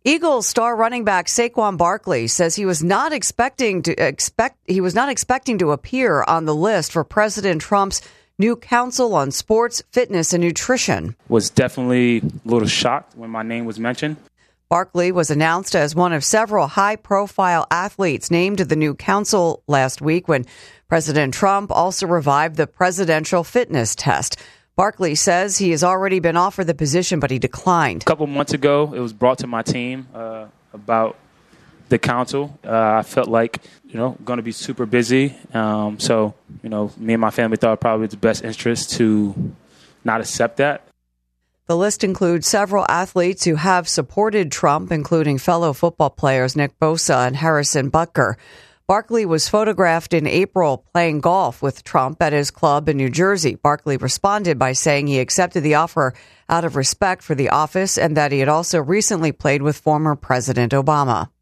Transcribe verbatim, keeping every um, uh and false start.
Eagles star running back Saquon Barkley says he was not expecting to expect he was not expecting to appear on the list for President Trump's new Council on Sports, Fitness, and Nutrition. Was definitely a little shocked when my name was mentioned. Barkley was announced as one of several high-profile athletes named to the new council last week when President Trump also revived the presidential fitness test. Barkley says he has already been offered the position, but he declined. A couple months ago, it was brought to my team uh, about the council. Uh, I felt like, you know, going to be super busy. Um, so, you know, me and my family thought probably it's the best interest to not accept that. The list includes several athletes who have supported Trump, including fellow football players Nick Bosa and Harrison Butker. Barkley was photographed in April playing golf with Trump at his club in New Jersey. Barkley responded by saying he accepted the offer out of respect for the office and that he had also recently played with former President Obama.